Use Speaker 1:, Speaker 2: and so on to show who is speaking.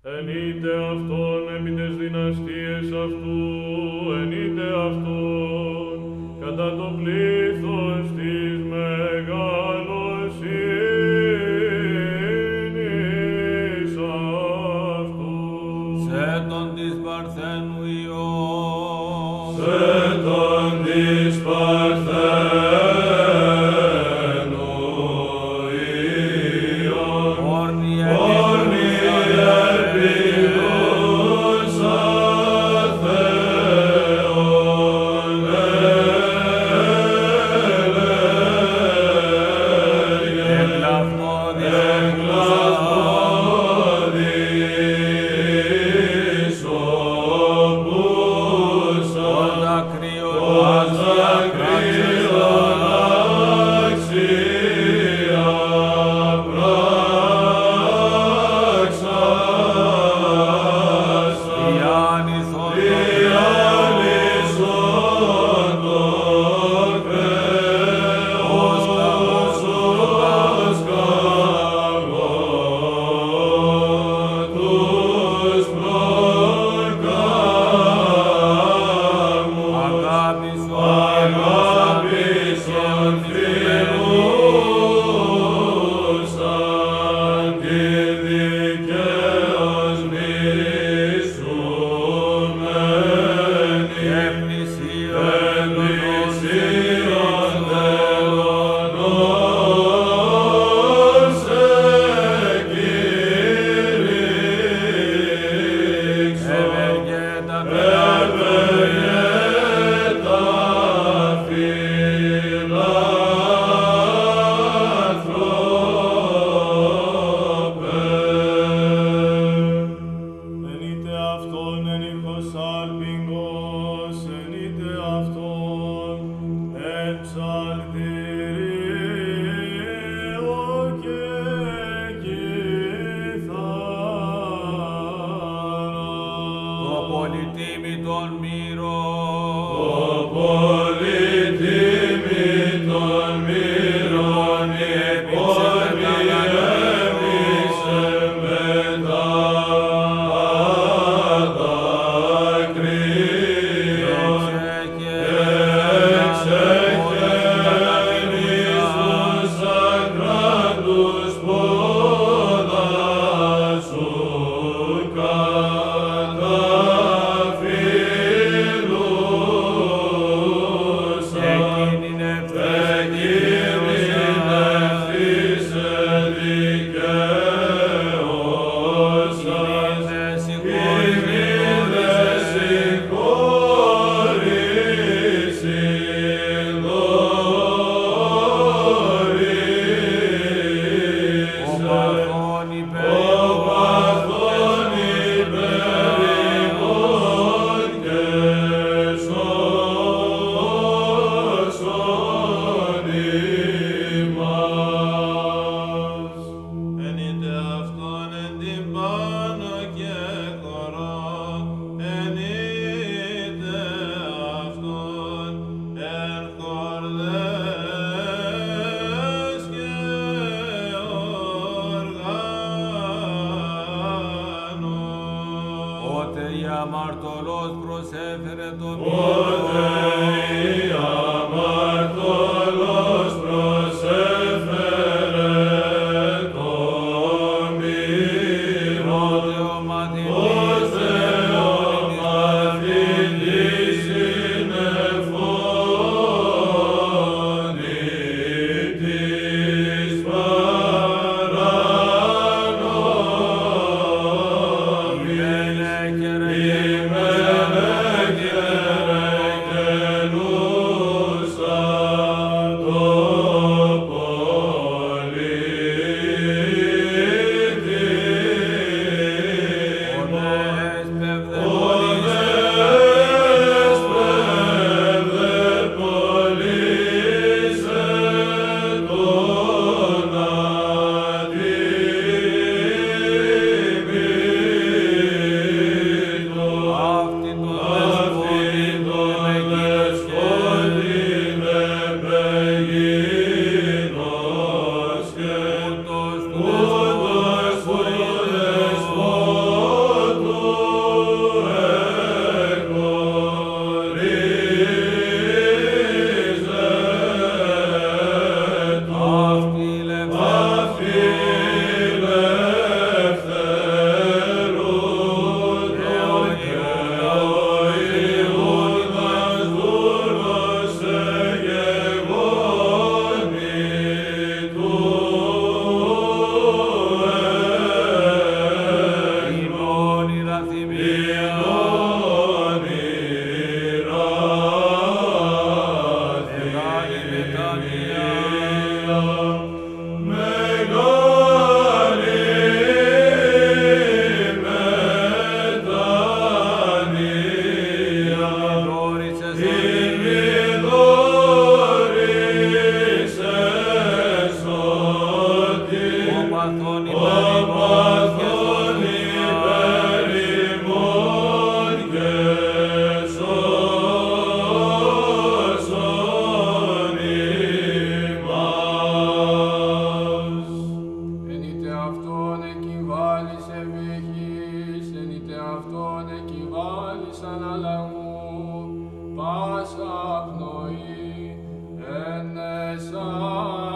Speaker 1: Ενείτε αυτόν επί τες δυναστείες αυτού, ενείτε αυτόν κατά το πλήθος της μεγαλοσύνης αυτού.
Speaker 2: Σε τον της Παρθένου Υιόν,
Speaker 1: Σε τον της Παρθένου Υιόν,
Speaker 2: όρνη
Speaker 1: όρνη ελπιδούσα Θεόν ελέγε, εκλαυδόδης οπούσα, ως δακρύων αξία πράξας, διάλυσον το κρέος ως καγώτους προκάμου, αγάπησον φιλούσαν τη δικαίως μισούμενη, εκκλησίον τελωνών σε κηρύξω, ευεργέτα ενείτε αυτόν εν ήρχος άλπιγγος, ενείτε αυτόν εν ψαλτηρίο και κιθάρα.
Speaker 2: το πολυτίμητον μύρον,
Speaker 1: Το πολυτίμητον μύρον υπονιέμισε μετά δάκρυον, εξεκένεις τους ακράτους πόδας σου καταφυλούσαν, εκκίνηνευθύσε δικαίωσας, ημίδες συγχώρηση δώρησε, ο παθών υπερηγών και σώσον ημάς.
Speaker 2: ενείτε αυτόν εν την πάνω και χωρά, ενείτε αυτόν εν χορδές και οργάνων. Ότε η αμαρτωλός προσέφερε το
Speaker 1: Πότε η αμαρτωλός προσέφερε το μύρον, πότε ο μαθητής συνεφώνητης παράνομη,
Speaker 3: επίχυσεν είτε αυτόν εκυβάλισαν αλλαγού, πάσα πνοή, εν εσά